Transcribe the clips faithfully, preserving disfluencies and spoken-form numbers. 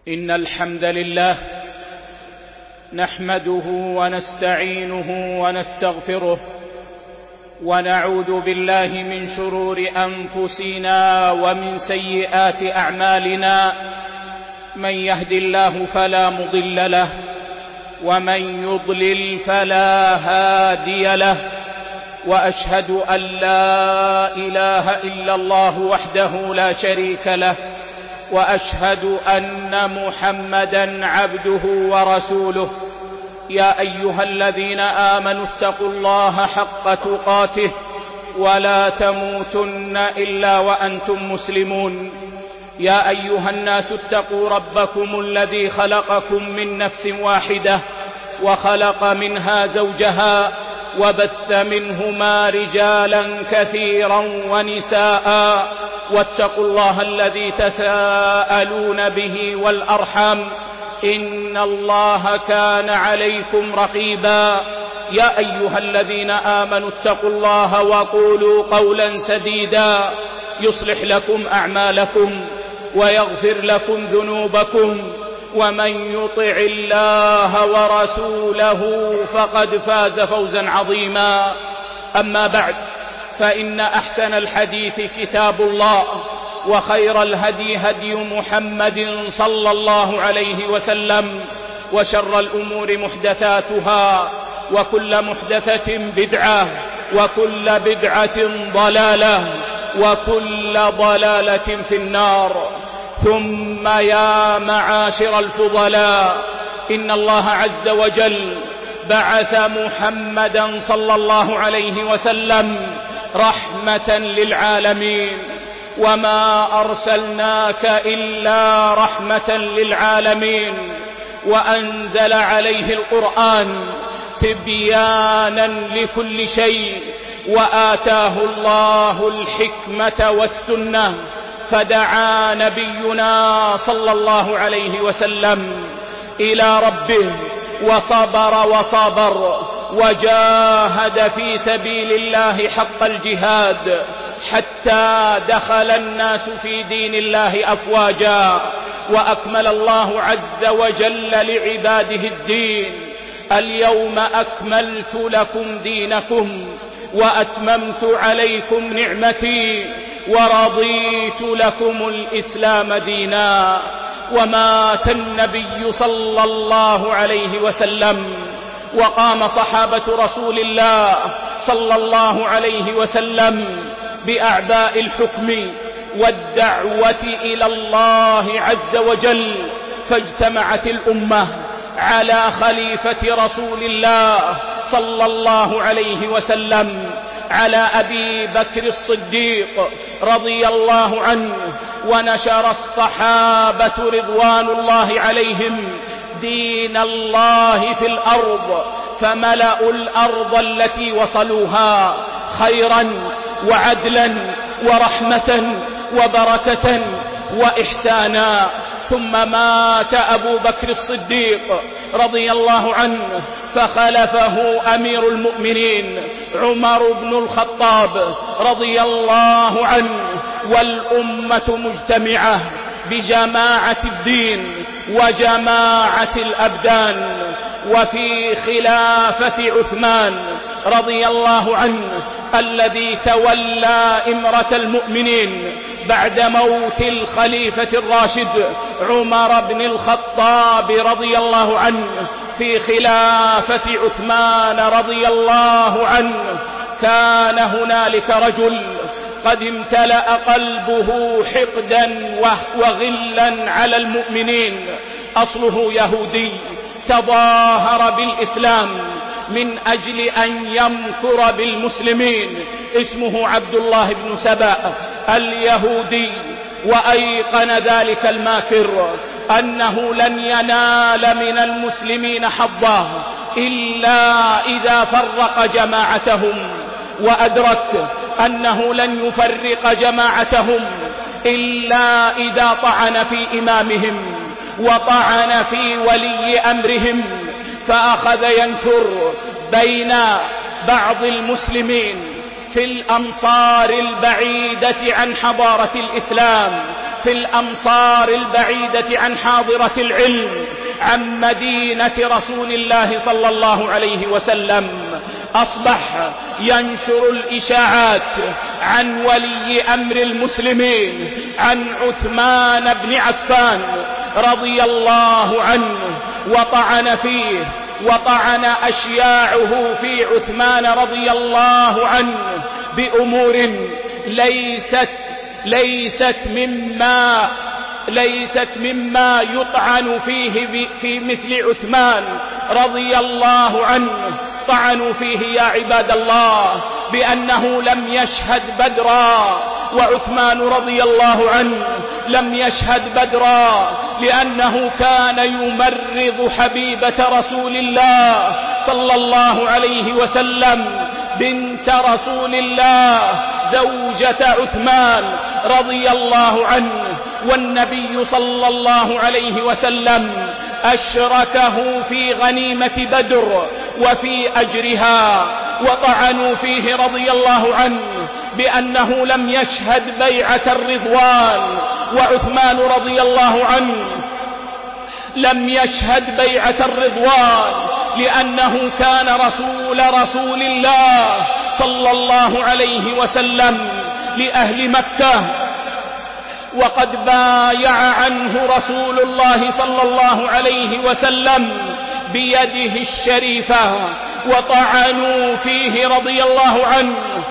إن الحمد لله نحمده ونستعينه ونستغفره ونعوذ بالله من شرور أنفسنا ومن سيئات أعمالنا. من يهد الله فلا مضل له ومن يضلل فلا هادي له، وأشهد أن لا إله إلا الله وحده لا شريك له، وأشهد أن محمدًا عبده ورسوله. يا أيها الذين آمنوا اتقوا الله حق تقاته ولا تموتن إلا وأنتم مسلمون. يا أيها الناس اتقوا ربكم الذي خلقكم من نفس واحدة وخلق منها زوجها وبث منهما رجالا كثيرا ونساء، واتقوا الله الذي تساءلون به والأرحام إن الله كان عليكم رقيبا. يا أيها الذين آمنوا اتقوا الله وقولوا قولا سديدا يصلح لكم أعمالكم ويغفر لكم ذنوبكم، ومن يطع الله ورسوله فقد فاز فوزا عظيما. أما بعد، فإن أحسن الحديث كتاب الله، وخير الهدي هدي محمد صلى الله عليه وسلم، وشر الأمور محدثاتها، وكل محدثة بدعة، وكل بدعة ضلالة، وكل ضلالة في النار. ثم يا معاشر الفضلاء، إن الله عز وجل بعث محمدا صلى الله عليه وسلم رحمة للعالمين، وما أرسلناك إلا رحمة للعالمين، وأنزل عليه القرآن تبيانا لكل شيء، وآتاه الله الحكمة والسنة، فدعا نبينا صلى الله عليه وسلم إلى ربه وصبر وصبر وجاهد في سبيل الله حق الجهاد، حتى دخل الناس في دين الله أفواجا، وأكمل الله عز وجل لعباده الدين. اليوم أكملت لكم دينكم وأتممت عليكم نعمتي ورضيت لكم الإسلام دينا. ومات النبي صلى الله عليه وسلم، وقام صحابة رسول الله صلى الله عليه وسلم بأعباء الحكم والدعوة إلى الله عز وجل، فاجتمعت الأمة على خليفة رسول الله صلى الله عليه وسلم، على أبي بكر الصديق رضي الله عنه، ونشر الصحابة رضوان الله عليهم دين الله في الأرض، فملأوا الأرض التي وصلوها خيرا وعدلا ورحمة وبركة وإحسانا. ثم مات أبو بكر الصديق رضي الله عنه، فخلفه أمير المؤمنين عمر بن الخطاب رضي الله عنه، والأمة مجتمعة بجماعة الدين وجماعة الأبدان. وفي خلافة عثمان رضي الله عنه الذي تولى إمرة المؤمنين بعد موت الخليفة الراشد عمر بن الخطاب رضي الله عنه، في خلافة عثمان رضي الله عنه، كان هنالك رجل قد امتلأ قلبه حقدا وغلا على المؤمنين، أصله يهودي تظاهر بالإسلام من أجل أن يمكر بالمسلمين، اسمه عبد الله بن سبأ اليهودي. وأيقن ذلك الماكر أنه لن ينال من المسلمين حظا إلا إذا فرق جماعتهم، وأدرك أنه لن يفرق جماعتهم إلا إذا طعن في إمامهم وطعن في ولي أمرهم، فأخذ ينشر بين بعض المسلمين في الأمصار البعيدة عن حضارة الإسلام، في الأمصار البعيدة عن حاضرة العلم، عن مدينة رسول الله صلى الله عليه وسلم، أصبح ينشر الإشاعات عن ولي أمر المسلمين، عن عثمان بن عفان رضي الله عنه، وطعن فيه وطعن أشياعه في عثمان رضي الله عنه بأمور ليست ليست مما ليست مما يطعن فيه في مثل عثمان رضي الله عنه. طعنوا فيه يا عباد الله بأنه لم يشهد بدرا، وعثمان رضي الله عنه لم يشهد بدرا لأنه كان يمرض حبيبة رسول الله صلى الله عليه وسلم بنت رسول الله زوجة عثمان رضي الله عنه، والنبي صلى الله عليه وسلم أشركه في غنيمة بدر وفي أجرها، وطعنوا فيه رضي الله عنه بأنه لم يشهد بيعة الرضوان، وعثمان رضي الله عنه لم يشهد بيعة الرضوان لأنه كان رسول رسول الله صلى الله عليه وسلم لأهل مكة، وقد بايع عنه رسول الله صلى الله عليه وسلم بيده الشريفة. وطعنوا فيه رضي الله عنه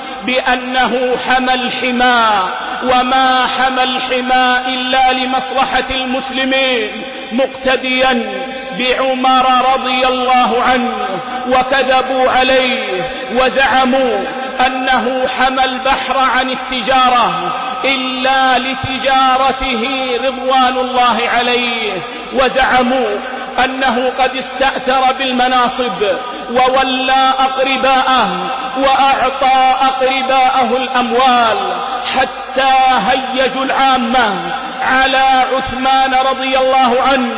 بأنه حمى الحمى، وما حمى الحمى إلا لمصلحة المسلمين، مقتديا بعمر رضي الله عنه، وكذبوا عليه وزعموا أنه حمى البحر عن التجارة إلا لتجارته رضوان الله عليه، وزعموا أنه قد استأثر بالمناصب وولى أقرباءه وأعطى أقرباءه الأموال حتى هيجوا العامة على عثمان رضي الله عنه،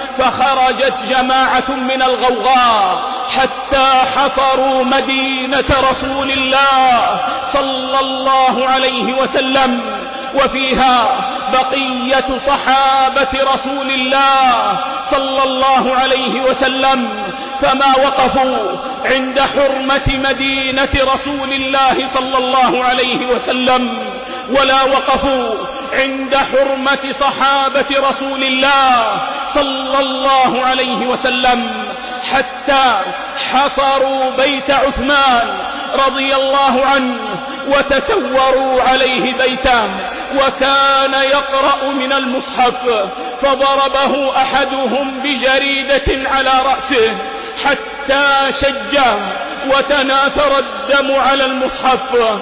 فخرجت جماعة من الغوغاء حتى حصروا مدينة رسول الله صلى الله عليه وسلم، وفيها بقية صحابة رسول الله صلى الله عليه وسلم، فما وقفوا عند حرمة مدينة رسول الله صلى الله عليه وسلم، ولا وقفوا عند حرمة صحابة رسول الله صلى الله عليه وسلم، حتى حصروا بيت عثمان رضي الله عنه وتسوروا عليه بيته، وكان يقرأ من المصحف، فضربه أحدهم بجريدة على رأسه حتى شجه وتناثر الدم على المصحف،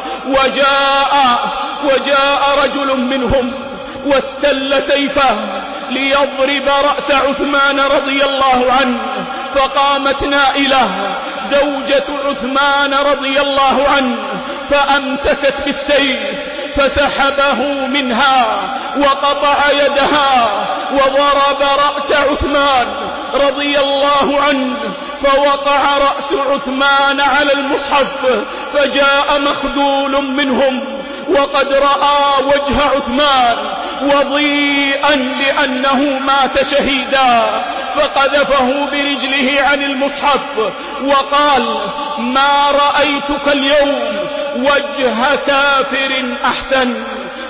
وجاء وجاء رجل منهم واستل سيفه ليضرب رأس عثمان رضي الله عنه، فقامت نائلة زوجة عثمان رضي الله عنه فأمسكت بالسيف فسحبه منها وقطع يدها وضرب رأس عثمان رضي الله عنه، فوقع رأس عثمان على المصحف، فجاء مخذول منهم وقد رأى وجه عثمان وضيئا لأنه مات شهيدا، فقذفه برجله عن المصحف وقال: ما رأيتك اليوم وجه كافر أحسن.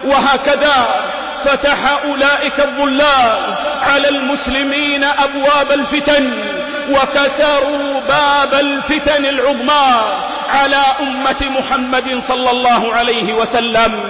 وهكذا فتح أولئك الضلال على المسلمين أبواب الفتن، وكسروا باب الفتن العظمى على أمة محمد صلى الله عليه وسلم.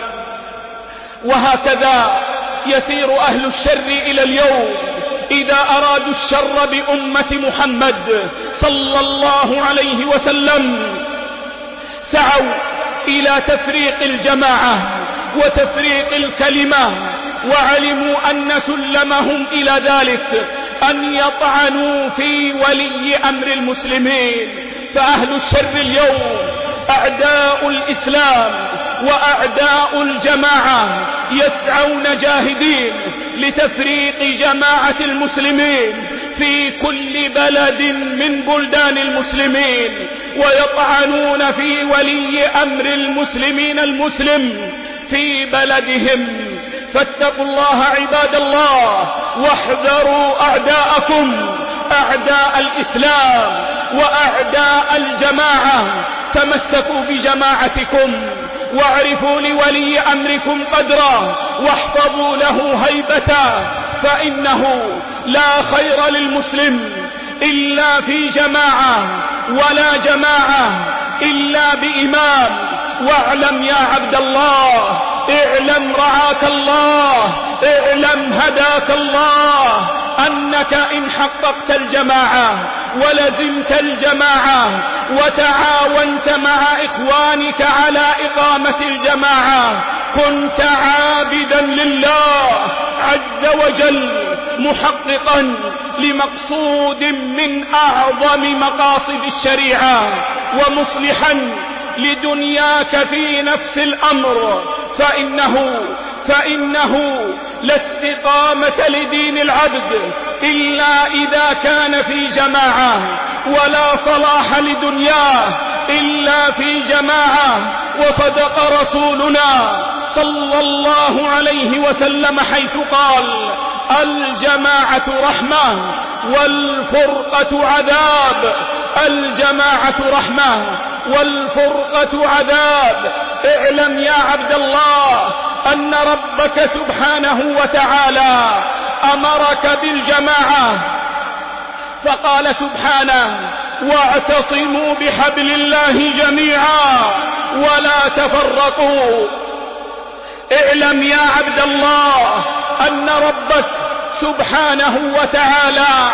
وهكذا يسير أهل الشر إلى اليوم إذا أرادوا الشر بأمة محمد صلى الله عليه وسلم سعوا إلى تفريق الجماعة وتفريق الكلمة، وعلموا أن سلمهم إلى ذلك أن يطعنوا في ولي أمر المسلمين. فأهل الشر اليوم أعداء الإسلام وأعداء الجماعة يسعون جاهدين لتفريق جماعة المسلمين في كل بلد من بلدان المسلمين ويطعنون في ولي أمر المسلمين المسلم في بلدهم. فاتقوا الله عباد الله، واحذروا أعداءكم، أعداء الإسلام وأعداء الجماعة. تمسكوا بجماعتكم واعرفوا لولي أمركم قدره واحفظوا له هيبته، فإنه لا خير للمسلم إلا في جماعة، ولا جماعة إلا بإمام. واعلم يا عبد الله، اعلم رعاك الله، اعلم هداك الله، أنك إن حققت الجماعة ولزمت الجماعة وتعاونت مع إخوانك على إقامة الجماعة كنت عابدا لله عز وجل، محققا لمقصود من أعظم مقاصد الشريعة، ومصلحا لدنياك في نفس الأمر. فإنه فإنه لا استقامة لدين العبد إلا إذا كان في جماعة، ولا صلاح لدنياه إلا في جماعة. وصدق رسولنا صلى الله عليه وسلم حيث قال: الجماعة رحمة والفرقة عذاب. الجماعة رحمة والفرقة عذاب. اعلم يا عبد الله أن ربك سبحانه وتعالى أمرك بالجماعة، فقال سبحانه: واعتصموا بحبل الله جميعا ولا تفرقوا. اعلم يا عبد الله أن ربك سبحانه وتعالى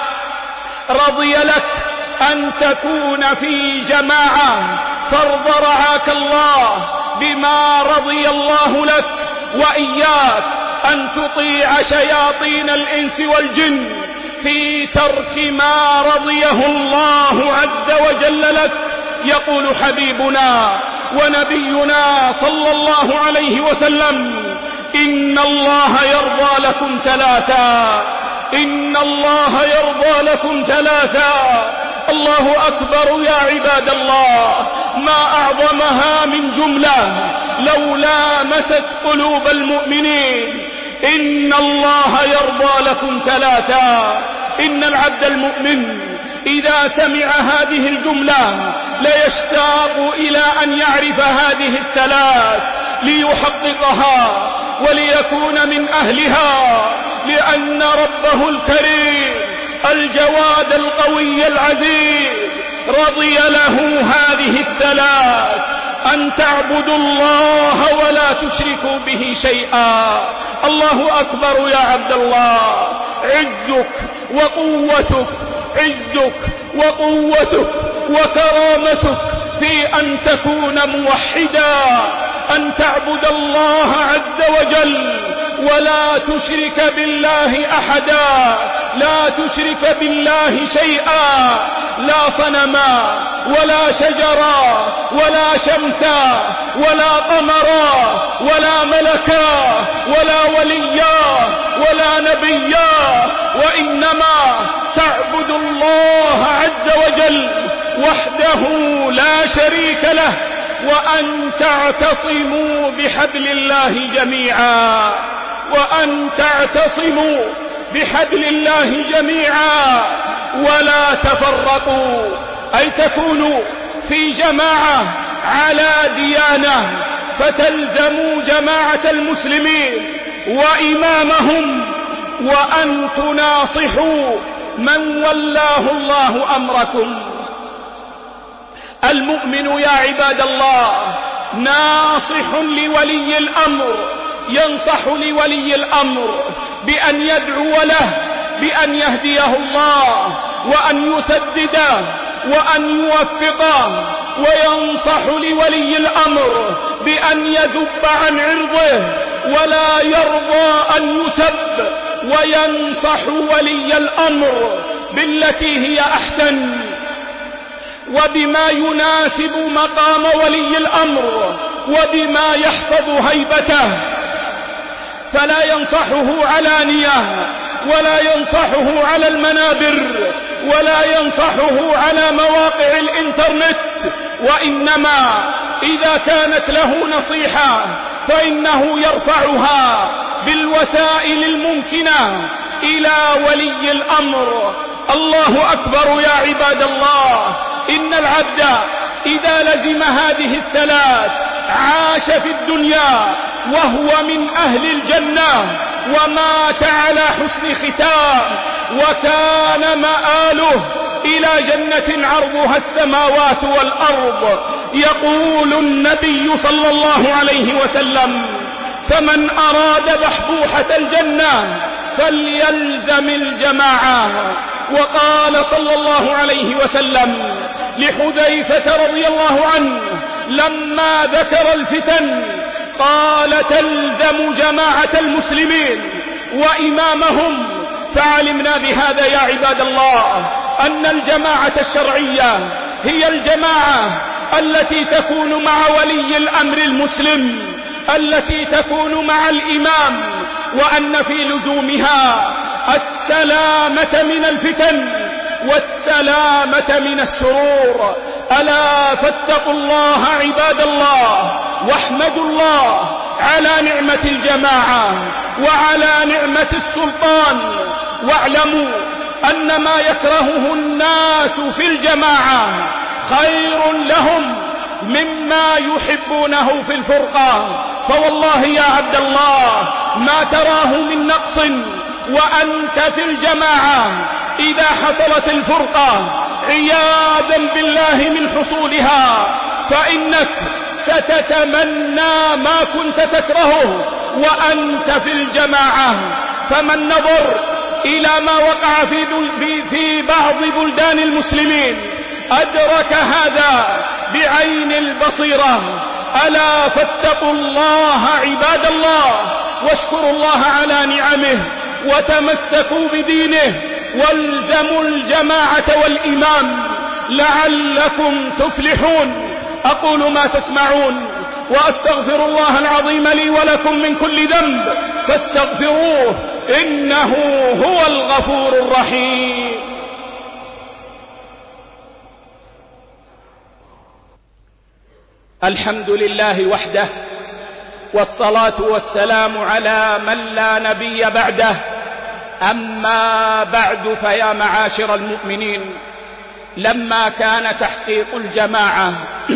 رضي لك أن تكون في جماعة، فارض رعاك الله بما رضي الله لك، وإياك أن تطيع شياطين الإنس والجن في ترك ما رضيه الله عز وجل لك. يقول حبيبنا ونبينا صلى الله عليه وسلم: إن الله يرضى لكم ثلاثا، إن الله يرضى لكم ثلاثا. الله أكبر يا عباد الله، ما أعظمها من جملة لو لامست قلوب المؤمنين. إن الله يرضى لكم ثلاثا. إن العبد المؤمن إذا سمع هذه الجملة ليشتاق إلى أن يعرف هذه الثلاث ليحققها وليكون من أهلها، لأن ربه الكريم الجواد القوي العزيز رضي له هذه الثلاث: أن تعبدوا الله ولا تشركوا به شيئا. الله أكبر يا عبد الله، عزك وقوتك، عزك وقوتك وكرامتك في أن تكون موحدا، أن تعبد الله عز وجل ولا تشرك بالله أحدا، لا تشرك بالله شيئا، لا صنما ولا شجرا ولا شمسا ولا قمرا ولا ملكا ولا وليا ولا نبيا، وإنما تعبد الله عز وجل وحده لا شريك له، وأن تعتصموا بحبل الله جميعا، وأن تعتصموا بحبل الله جميعا ولا تفرقوا، أي تكونوا في جماعة على ديانة، فتلزموا جماعة المسلمين وإمامهم، وأن تناصحوا من ولاه الله أمركم. المؤمن يا عباد الله ناصح لولي الأمر، ينصح لولي الأمر بأن يدعو له بأن يهديه الله وأن يسدده وأن يوفقه، وينصح لولي الأمر بأن يذب عن عرضه ولا يرضى أن يسب، وينصح ولي الأمر بالتي هي أحسن وبما يناسب مقام ولي الأمر وبما يحفظ هيبته، فلا ينصحه علانية ولا ينصحه على المنابر ولا ينصحه على مواقع الإنترنت، وإنما إذا كانت له نصيحة فإنه يرفعها بالوسائل الممكنة إلى ولي الأمر. الله أكبر يا عباد الله. إن العبد إذا لزم هذه الثلاث عاش في الدنيا وهو من أهل الجنة ومات على حسن ختام، وكان مآله إلى جنة عرضها السماوات والأرض. يقول النبي صلى الله عليه وسلم: فمن أراد بحبوحة الجنة فليلزم الجماعة. وقال صلى الله عليه وسلم لحذيفة رضي الله عنه لما ذكر الفتن قال: تلزم جماعة المسلمين وإمامهم. فعلمنا بهذا يا عباد الله أن الجماعة الشرعية هي الجماعة التي تكون مع ولي الأمر المسلم، التي تكون مع الإمام، وأن في لزومها السلامة من الفتن والسلامة من الشرور. ألا فاتقوا الله عباد الله، واحمدوا الله على نعمة الجماعة وعلى نعمة السلطان، واعلموا أن ما يكرهه الناس في الجماعة خير لهم مما يحبونه في الفرقة. فوالله يا عبد الله ما تراه من نقص وأنت في الجماعة إذا حصلت الفرقة عياذا بالله من حصولها فإنك ستتمنى ما كنت تكرهه وأنت في الجماعة. فمن نظر إلى ما وقع في, في, في بعض بلدان المسلمين أدرك هذا بعين البصيرة. ألا فاتقوا الله عباد الله، واشكروا الله على نعمه، وتمسكوا بدينه، والزموا الجماعة والإمام لعلكم تفلحون. أقول ما تسمعون وأستغفر الله العظيم لي ولكم من كل ذنب فاستغفروه إنه هو الغفور الرحيم. الحمد لله وحده، والصلاة والسلام على من لا نبي بعده. أما بعد، فيا معاشر المؤمنين، لما كان تحقيق الجماعة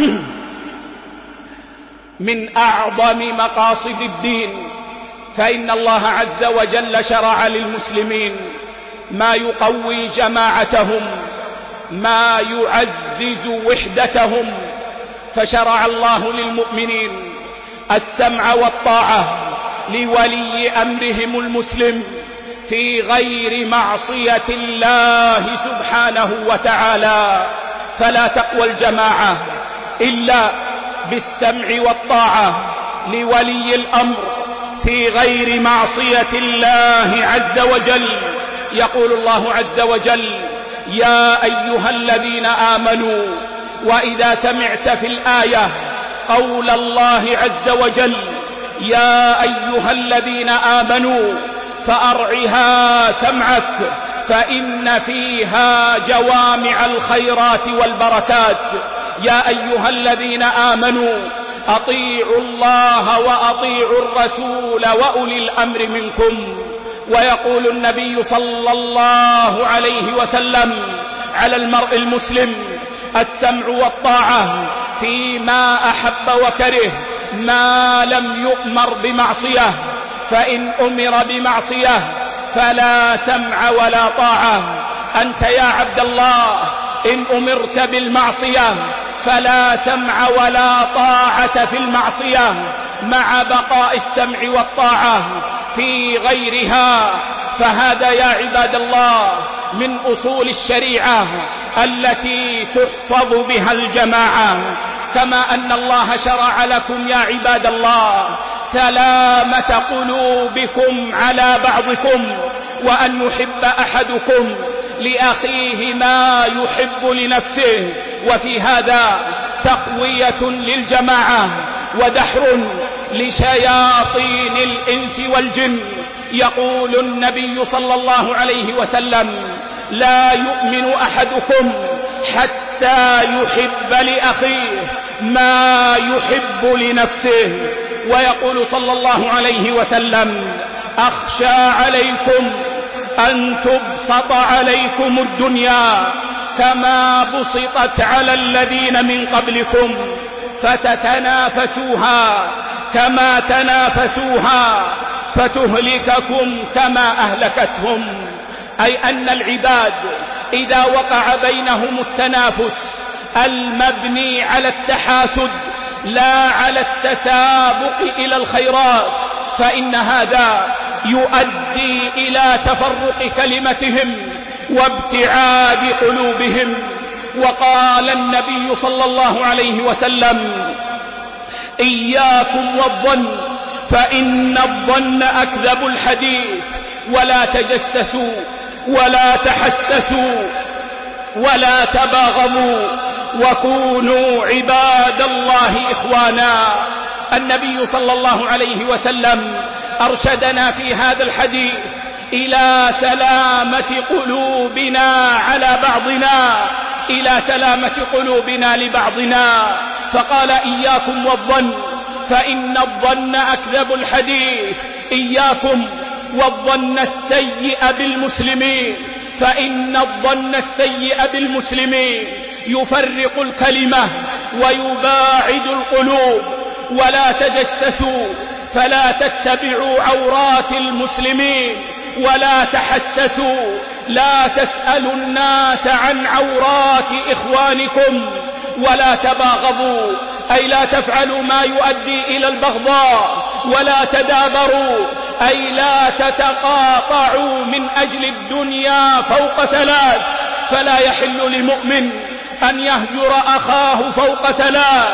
من أعظم مقاصد الدين، فإن الله عز وجل شرع للمسلمين ما يقوي جماعتهم، ما يعزز وحدتهم. فشرع الله للمؤمنين السمع والطاعة لولي أمرهم المسلم في غير معصية الله سبحانه وتعالى. فلا تقوى الجماعة إلا بالسمع والطاعة لولي الأمر في غير معصية الله عز وجل. يقول الله عز وجل: يا أيها الذين آمنوا. وإذا سمعت في الآية قول الله عز وجل يا أيها الذين آمنوا فأرعها سمعك، فإن فيها جوامع الخيرات والبركات. يا أيها الذين آمنوا أطيعوا الله وأطيعوا الرسول وأولي الأمر منكم. ويقول النبي صلى الله عليه وسلم: على المرء المسلم السمع والطاعة فيما أحب وكره ما لم يؤمر بمعصية، فإن أمر بمعصية فلا سمع ولا طاعة. أنت يا عبد الله إن أمرت بالمعصية فلا سمع ولا طاعة في المعصية، مع بقاء السمع والطاعة في غيرها. فهذا يا عباد الله من أصول الشريعة التي تحفظ بها الجماعة. كما أن الله شرع لكم يا عباد الله سلامة قلوبكم على بعضكم، وأن يحب أحدكم لأخيه ما يحب لنفسه. وفي هذا تقوية للجماعة ودحر لشياطين الإنس والجن يقول النبي صلى الله عليه وسلم: لا يؤمن أحدكم حتى يحب لأخيه ما يحب لنفسه. ويقول صلى الله عليه وسلم: أخشى عليكم أن تبسط عليكم الدنيا كما بسطت على الذين من قبلكم فتتنافسوها كما تنافسوها فتهلككم كما أهلكتهم. أي أن العباد إذا وقع بينهم التنافس المبني على التحاسد لا على التسابق إلى الخيرات فإن هذا يؤدي إلى تفرق كلمتهم وابتعاد قلوبهم. وقال النبي صلى الله عليه وسلم: إياكم والظن فإن الظن أكذب الحديث، ولا تجسسوا ولا تحسسوا ولا تباغضوا وكونوا عباد الله إخوانا. النبي صلى الله عليه وسلم أرشدنا في هذا الحديث إلى سلامة قلوبنا على بعضنا إلى سلامة قلوبنا لبعضنا، فقال: إياكم والظن فإن الظن أكذب الحديث. إياكم والظن السيء بالمسلمين فإن الظن السيء بالمسلمين يفرق الكلمة ويباعد القلوب. ولا تجسسوا فلا تتبعوا عورات المسلمين ولا تحسسوا، لا تسألوا الناس عن عورات إخوانكم ولا تباغضوا، أي لا تفعلوا ما يؤدي إلى البغضاء. ولا تدابروا أي لا تتقاطعوا من أجل الدنيا فوق ثلاث، فلا يحل لمؤمن أن يهجر أخاه فوق ثلاث،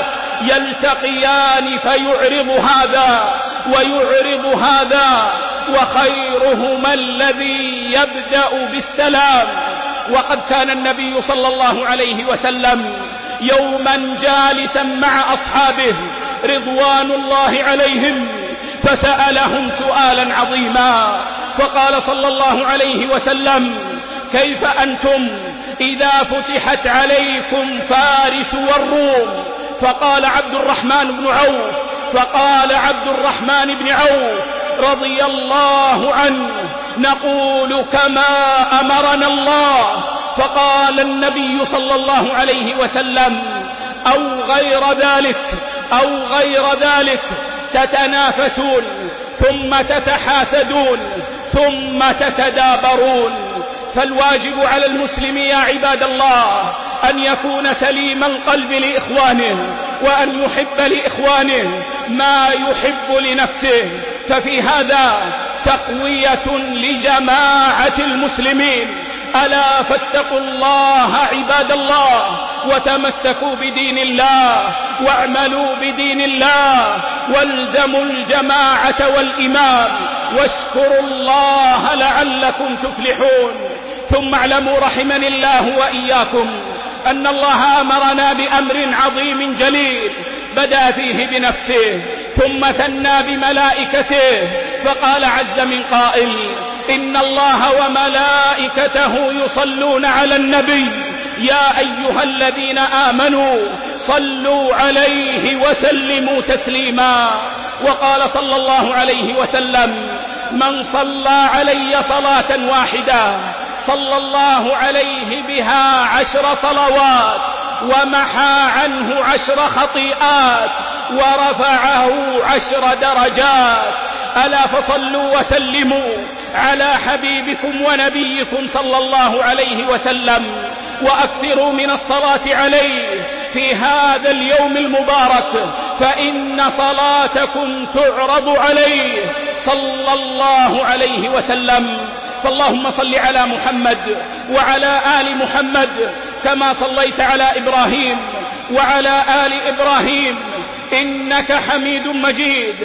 يلتقيان فيعرض هذا ويعرض هذا، وخيرهما الذي يبدأ بالسلام. وقد كان النبي صلى الله عليه وسلم يوما جالسا مع أصحابه رضوان الله عليهم فسألهم سؤالا عظيما، فقال صلى الله عليه وسلم: كيف أنتم إذا فتحت عليكم فارس والروم؟ فقال عبد الرحمن بن عوف فقال عبد الرحمن بن عوف رضي الله عنه: نقول كما أمرنا الله. فقال النبي صلى الله عليه وسلم: أو غير ذلك أو غير ذلك تتنافسون ثم تتحاسدون ثم تتدابرون. فالواجب على المسلم يا عباد الله أن يكون سليم القلب لإخوانه، وأن يحب لإخوانه ما يحب لنفسه. ففي هذا تقوية لجماعة المسلمين. ألا فاتقوا الله عباد الله وتمسكوا بدين الله واعملوا بدين الله والزموا الجماعة والإمام واشكروا الله لعلكم تفلحون. ثم اعلموا رحمني الله وإياكم أن الله أمرنا بأمر عظيم جليل بدأ فيه بنفسه ثم ثنى بملائكته، فقال عز من قائل: إن الله وملائكته يصلون على النبي يا أيها الذين آمنوا صلوا عليه وسلموا تسليما. وقال صلى الله عليه وسلم: من صلى علي صلاة واحدة صلى الله عليه بها عشر صلوات ومحى عنه عشر خطيئات ورفعه عشر درجات. ألا فصلوا وسلموا على حبيبكم ونبيكم صلى الله عليه وسلم، وأكثروا من الصلاة عليه في هذا اليوم المبارك، فإن صلاتكم تعرض عليه صلى الله عليه وسلم. فاللهم صل على محمد وعلى آل محمد كما صليت على إبراهيم وعلى آل إبراهيم إنك حميد مجيد،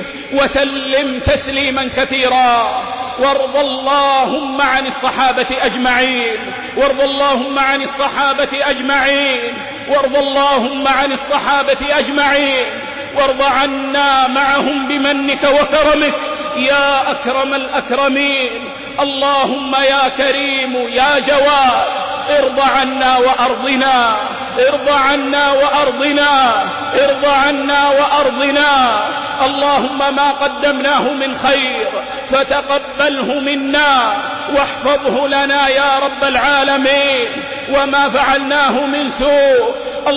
وسلم تسليما كثيرا. وارض اللهم عن الصحابة أجمعين وارض اللهم عن الصحابة أجمعين وارض اللهم عن الصحابة أجمعين وارض عنا معهم بمنك وكرمك يا أكرم الأكرمين. اللهم يا كريم يا جواد ارض عنا وأرضنا، ارض عنا وأرضنا، ارض عنا وأرضنا. اللهم ما قدمناه من خير فتقبله منا واحفظه لنا يا رب العالمين، وما فعلناه من سوء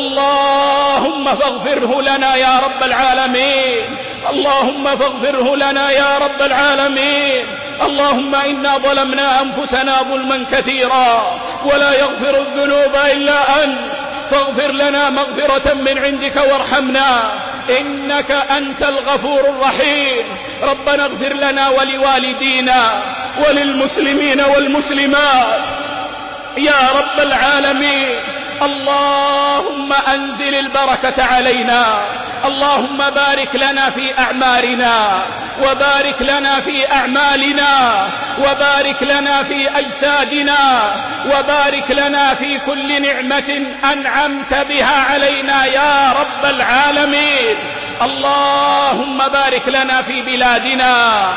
اللهم فاغفره لنا يا رب العالمين، اللهم فاغفره لنا يا رب العالمين. اللهم إنا ظلمنا أنفسنا ظلما كثيرا ولا يغفر الذنوب إلا أنت، فاغفر لنا مغفرة من عندك وارحمنا إنك أنت الغفور الرحيم. ربنا اغفر لنا ولوالدينا وللمسلمين والمسلمات يا رب العالمين. اللهم أنزل البركة علينا، اللهم بارك لنا في أعمارنا وبارك لنا في أعمالنا وبارك لنا في أجسادنا وبارك لنا في كل نعمة أنعمت بها علينا يا رب العالمين. اللهم بارك لنا في بلادنا،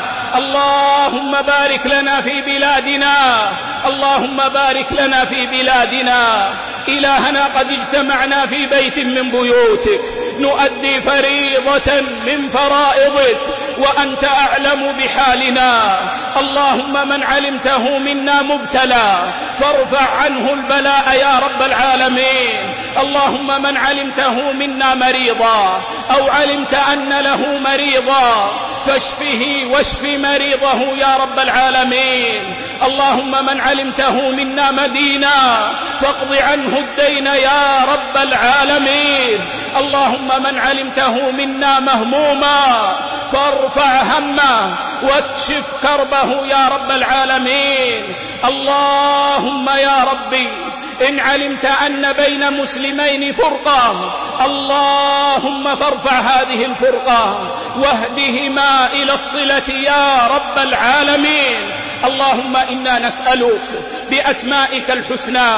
اللهم بارك لنا في بلادنا، اللهم بارك لنا في بلادنا. إلهنا قد اجتمعنا في بيت من بيوتك نؤدي فريضة من فرائضك وأنت أعلم بحالنا. اللهم من علمته منا مبتلى فارفع عنه البلاء يا رب العالمين. اللهم من علمته منا مريضا أو علمت أن له مريضا فاشفه واشف مريضه يا رب العالمين. اللهم من علمته منا مدينا فاقض عنه الدين يا رب العالمين. اللهم من علمته منا مهموما فارفع همه واكشف كربه يا رب العالمين. اللهم يا ربي إن علمت أن بين مسلمين فرقة اللهم فارفع هذه الفرقة واهدهما إلى الصلة يا رب العالمين. اللهم إنا نسألك بأسمائك الحسنى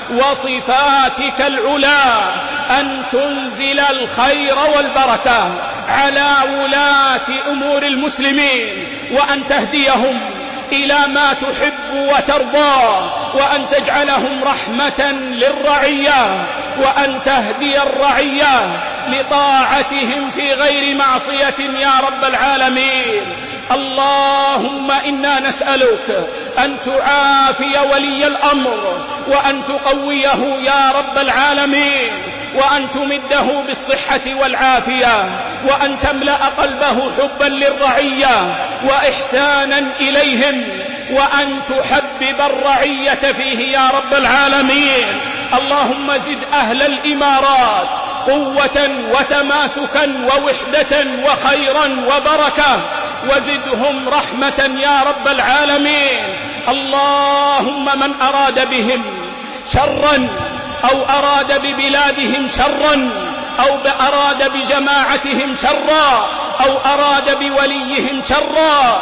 وصفاتك العلى أن تنزل الخير والبركة على ولاة أمور المسلمين وأن تهديهم إلى ما تحب وترضى وأن تجعلهم رحمة للرعية وأن تهدي الرعية لطاعتهم في غير معصية يا رب العالمين. اللهم إنا نسألك أن تعافي ولي الأمر وأن تقويه يا رب العالمين وأن تمده بالصحة والعافية وأن تملأ قلبه حبا للرعية وإحسانا إليهم وأن تحبب الرعية فيه يا رب العالمين. اللهم زد أهل الإمارات قوة وتماسكا ووحدة وخيرا وبركة وزدهم رحمة يا رب العالمين. اللهم من أراد بهم شرا أو أراد ببلادهم شرا أو أراد بجماعتهم شرا أو أراد بوليهم شرا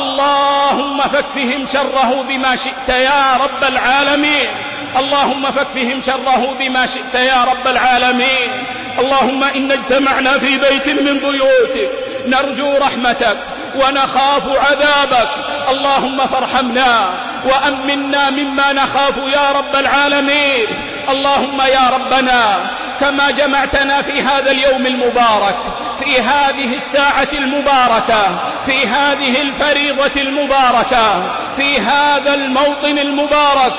اللهم فكفهم شره بما شئت يا رب العالمين. اللهم فكفهم شره بما شئت يا رب العالمين. اللهم إن اجتمعنا في بيت من بيوتك نرجو رحمتك ونخاف عذابك اللهم فارحمنا وأمنا مما نخاف يا رب العالمين. اللهم يا ربنا كما جمعتنا في هذا اليوم المبارك في هذه الساعة المباركة في هذه الفريضة المباركة في هذا الموطن المبارك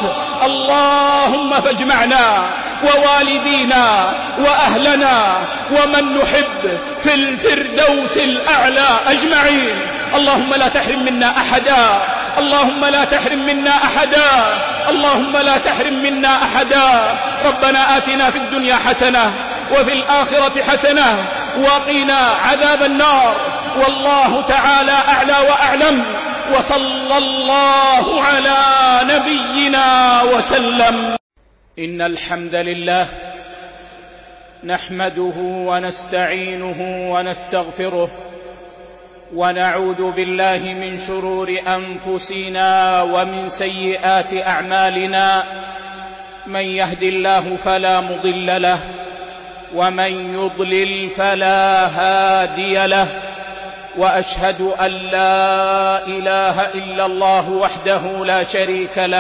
اللهم فاجمعنا ووالدينا وأهلنا ومن نحب في الفردوس الأعلى أجمعين. اللهم لا تحرم منا أحدا، اللهم لا تحرم منا أحدا، اللهم لا تحرم منا أحدا. ربنا آتنا في الدنيا حسنة وفي الآخرة حسنة وقنا عذاب النار. والله تعالى أعلى وأعلم، وصلى الله على نبينا وسلم. إن الحمد لله نحمده ونستعينه ونستغفره ونعوذ بالله من شرور أنفسنا ومن سيئات أعمالنا. من يهد الله فلا مضل له ومن يضلل فلا هادي له، وأشهد أن لا إله إلا الله وحده لا شريك له،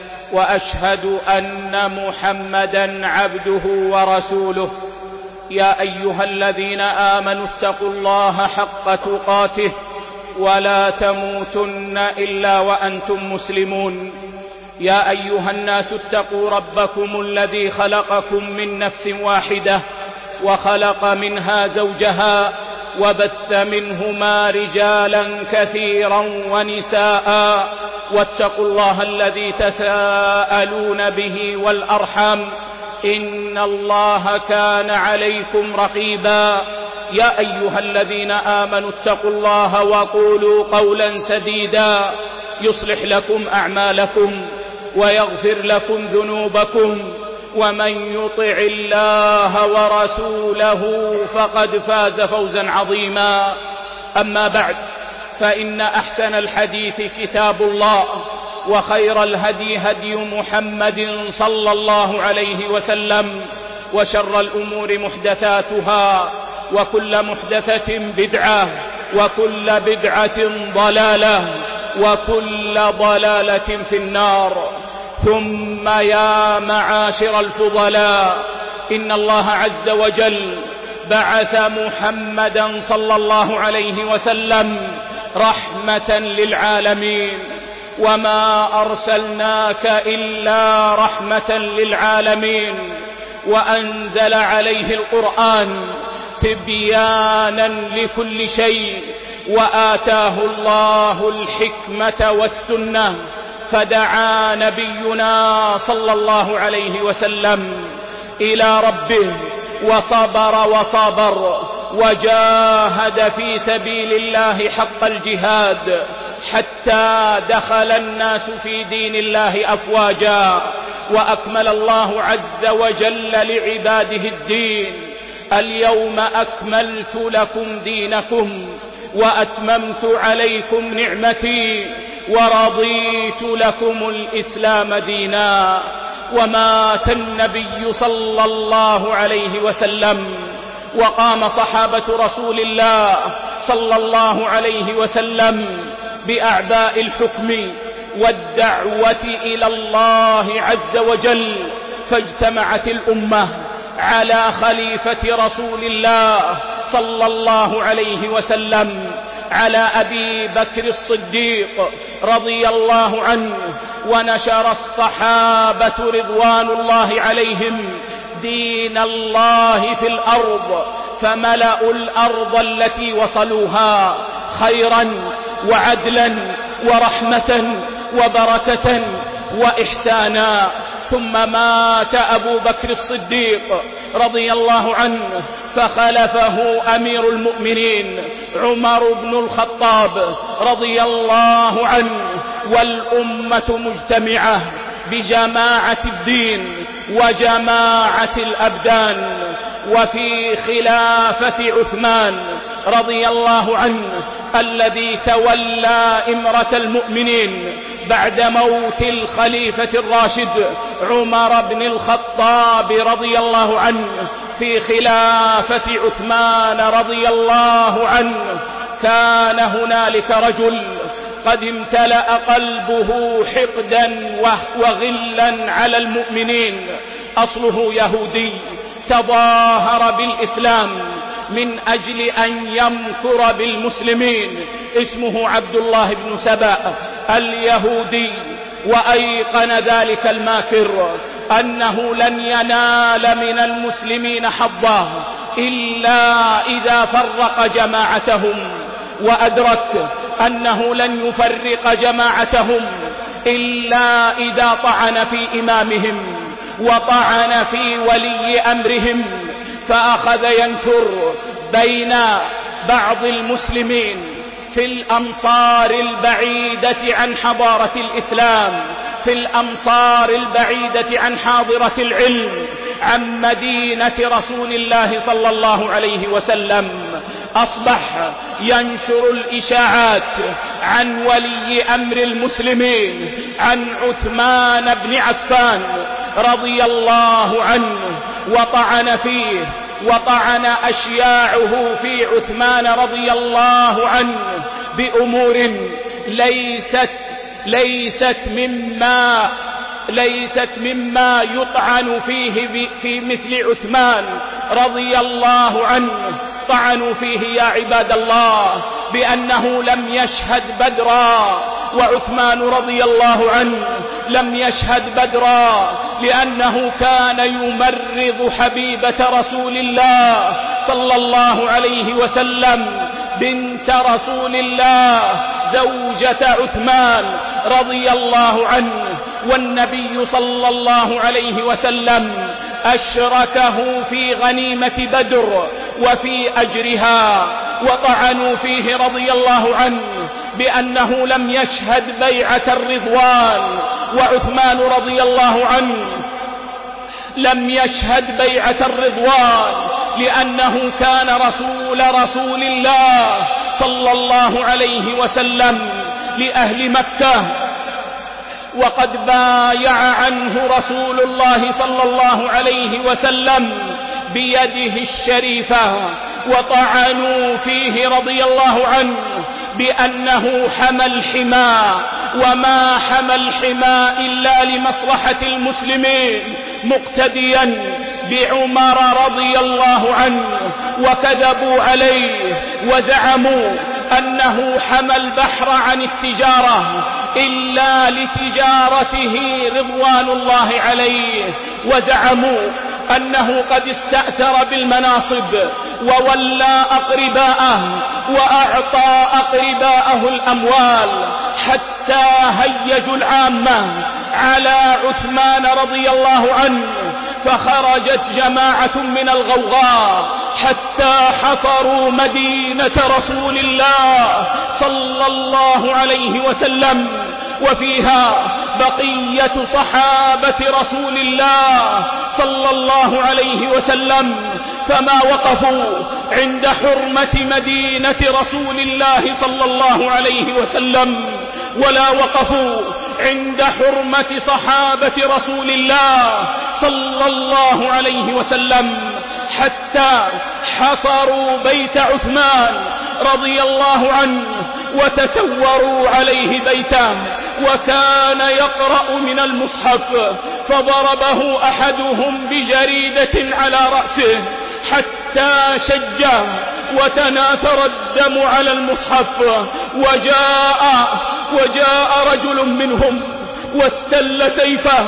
وأشهد أن محمدًا عبده ورسوله. يا أيها الذين آمنوا اتقوا الله حق تقاته ولا تموتن إلا وأنتم مسلمون. يا أيها الناس اتقوا ربكم الذي خلقكم من نفس واحدة وخلق منها زوجها وبث منهما رجالا كثيرا ونساء، واتقوا الله الذي تساءلون به والأرحام إن الله كان عليكم رقيبا. يا أيها الذين آمنوا اتقوا الله وقولوا قولا سديدا يصلح لكم أعمالكم ويغفر لكم ذنوبكم، ومن يطع الله ورسوله فقد فاز فوزا عظيما. أما بعد، فإن أحسن الحديث كتاب الله، وخير الهدي هدي محمد صلى الله عليه وسلم، وشر الأمور محدثاتها، وكل محدثة بدعة، وكل بدعة ضلالة، وكل ضلالة في النار. ثم يا معاشر الفضلاء، إن الله عز وجل بعث محمدا صلى الله عليه وسلم رحمة للعالمين، وما أرسلناك إلا رحمة للعالمين، وأنزل عليه القرآن تبيانا لكل شيء، وآتاه الله الحكمة والسنة، فدعا نبينا صلى الله عليه وسلم إلى ربه وصبر وصبر وجاهد في سبيل الله حق الجهاد، حتى دخل الناس في دين الله أفواجا، وأكمل الله عز وجل لعباده الدين. اليوم أكملت لكم دينكم وأتممت عليكم نعمتي ورضيت لكم الإسلام دينا. ومات النبي صلى الله عليه وسلم، وقام صحابة رسول الله صلى الله عليه وسلم بأعباء الحكم والدعوة إلى الله عز وجل، فاجتمعت الأمة على خليفة رسول الله صلى الله عليه وسلم، على أبي بكر الصديق رضي الله عنه، ونشر الصحابة رضوان الله عليهم دين الله في الأرض، فملأوا الأرض التي وصلوها خيرا وعدلا ورحمة وبركة وإحسانا. ثم مات أبو بكر الصديق رضي الله عنه، فخلفه أمير المؤمنين عمر بن الخطاب رضي الله عنه، والأمة مجتمعة بجماعة الدين وجماعة الأبدان. وفي خلافة عثمان رضي الله عنه الذي تولى إمرة المؤمنين بعد موت الخليفة الراشد عمر بن الخطاب رضي الله عنه، في خلافة عثمان رضي الله عنه، كان هنالك رجل قد امتلأ قلبه حقدا وغلا على المؤمنين، أصله يهودي تظاهر بالإسلام من أجل أن يمكر بالمسلمين، اسمه عبد الله بن سبأ اليهودي. وأيقن ذلك الماكر أنه لن ينال من المسلمين حظا إلا إذا فرق جماعتهم، وأدرك أنه لن يفرق جماعتهم إلا إذا طعن في إمامهم وطعن في ولي أمرهم، فأخذ ينشر بين بعض المسلمين في الأمصار البعيدة عن حضارة الإسلام، في الأمصار البعيدة عن حاضرة العلم، عن مدينة رسول الله صلى الله عليه وسلم. أصبح ينشر الإشاعات عن ولي أمر المسلمين، عن عثمان بن عفان رضي الله عنه، وطعن فيه وطعن أشياعه في عثمان رضي الله عنه بأمور ليست ليست مما ليست مما يطعن فيه في مثل عثمان رضي الله عنه. طعنوا فيه يا عباد الله بأنه لم يشهد بدرا، وعثمان رضي الله عنه لم يشهد بدرا لأنه كان يمرض حبيبة رسول الله صلى الله عليه وسلم بنت رسول الله زوجة عثمان رضي الله عنه، والنبي صلى الله عليه وسلم أشركه في غنيمة بدر وفي أجرها. وطعنوا فيه رضي الله عنه بأنه لم يشهد بيعة الرضوان، وعثمان رضي الله عنه لم يشهد بيعة الرضوان لأنه كان رسول رسول الله صلى الله عليه وسلم لأهل مكة، وقد بايع عنه رسول الله صلى الله عليه وسلم بيده الشريفة. وطعنوا فيه رضي الله عنه بأنه حمى الحمى، وما حمى الحمى إلا لمصلحة المسلمين مقتديا بعمر رضي الله عنه. وكذبوا عليه وزعموا أنه حمى البحر عن التجارة إلا لتجارته رضوان الله عليه، وزعموا أنه قد استأثر بالمناصب وولى أقرباءه وأعطى أقرباءه الأموال حتى هيجوا العامة على عثمان رضي الله عنه، فخرجت جماعة من الغوغاء حتى حصروا مدينة رسول الله صلى الله عليه وسلم، وفيها بقية صحابة رسول الله صلى الله عليه وسلم، فما وقفوا عند حرمة مدينة رسول الله صلى الله عليه وسلم، ولا وقفوا عند حرمة صحابة رسول الله صلى الله عليه وسلم، حتى حصروا بيت عثمان رضي الله عنه وتسوروا عليه بيته، وكان يقرأ من المصحف، فضربه أحدهم بجريدة على رأسه حتى شجه وتناثر الدم على المصحف. وجاء وجاء رجل منهم واستل سيفه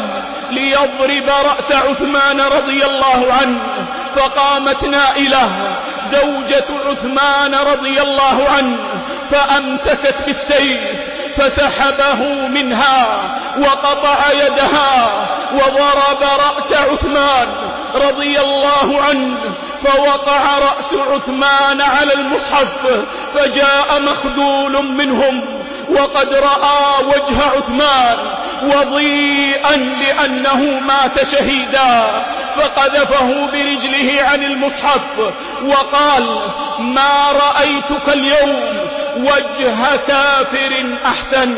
ليضرب رأس عثمان رضي الله عنه، فقامت نائلة زوجة عثمان رضي الله عنه فأمسكت بالسيف فسحبه منها وقطع يدها وضرب رأس عثمان رضي الله عنه، فوقع رأس عثمان على المصحف، فجاء مخذول منهم وقد رأى وجه عثمان وضيئا لأنه مات شهيدا، فقذفه برجله عن المصحف وقال: ما رأيتك اليوم وجه كافر أحسن.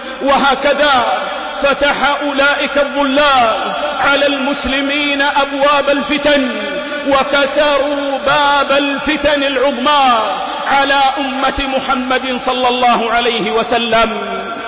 وهكذا فتح أولئك الضلال على المسلمين أبواب الفتن، وكسروا باب الفتن العظمى على أمة محمد صلى الله عليه وسلم.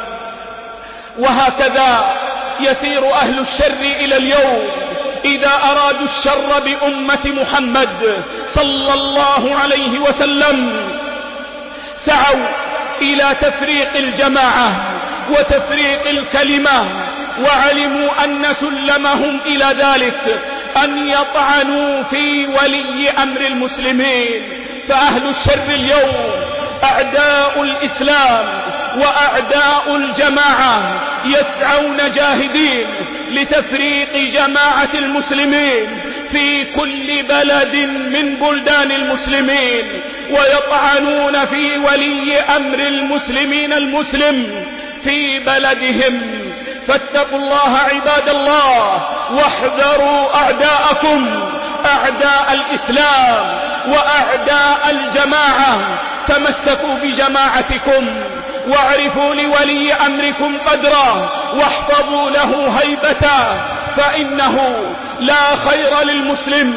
وهكذا يسير أهل الشر إلى اليوم إذا أرادوا الشر بأمة محمد صلى الله عليه وسلم سعوا إلى تفريق الجماعة وتفريق الكلمة، وعلموا أن سلمهم إلى ذلك أن يطعنوا في ولي أمر المسلمين. فأهل الشر اليوم أعداء الإسلام وأعداء الجماعة يسعون جاهدين لتفريق جماعة المسلمين في كل بلد من بلدان المسلمين، ويطعنون في ولي أمر المسلمين المسلم في بلدهم. فاتقوا الله عباد الله، واحذروا أعداءكم، أعداء الإسلام وأعداء الجماعة. تمسكوا بجماعتكم واعرفوا لولي أمركم قدره، واحفظوا له هيبته، فإنه لا خير للمسلم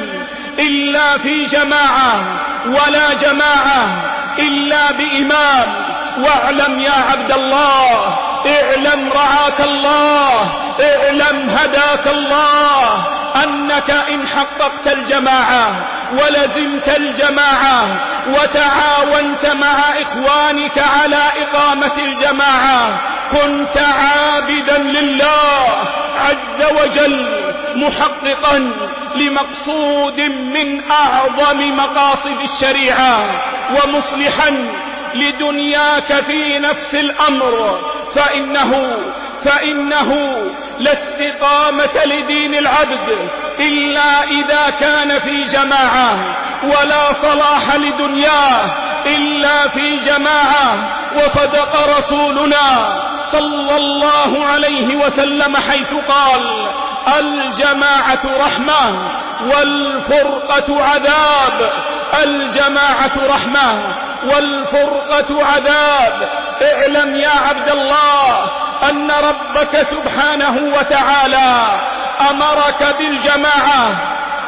إلا في جماعة، ولا جماعة إلا بإمام. واعلم يا عبد الله، اعلم رعاك الله، اعلم هداك الله، أنك إن حققت الجماعة ولزمت الجماعة وتعاونت مع إخوانك على إقامة الجماعة كنت عابدا لله عز وجل، محققا لمقصود من أعظم مقاصد الشريعة، ومصلحا لدنياك في نفس الأمر. فإنه فإنه لا استقامة لدين العبد إلا إذا كان في جماعة، ولا صلاح لدنياه إلا في جماعة. وصدق رسولنا صلى الله عليه وسلم حيث قال: الجماعة رحمة والفرقة عذاب. الجماعة رحمة والفرقة عذاب. اعلم يا عبد الله أن ربك سبحانه وتعالى أمرك بالجماعة،